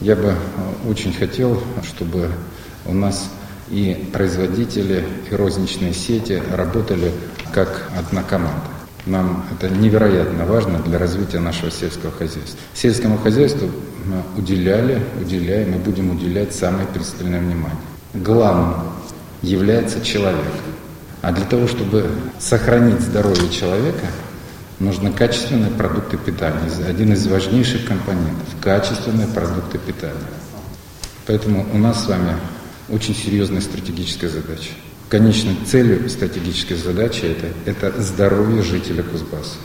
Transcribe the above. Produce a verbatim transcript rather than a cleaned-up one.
Я бы очень хотел, чтобы у нас и производители, и розничные сети работали как одна команда. Нам это невероятно важно для развития нашего сельского хозяйства. Сельскому хозяйству мы уделяли, уделяем и будем уделять самое пристальное внимание. Главным является человек. А для того, чтобы сохранить здоровье человека, нужны качественные продукты питания. Один из важнейших компонентов – качественные продукты питания. Поэтому у нас с вами очень серьезная стратегическая задача. Конечной целью стратегической задачи это, это здоровье жителя Кузбасса.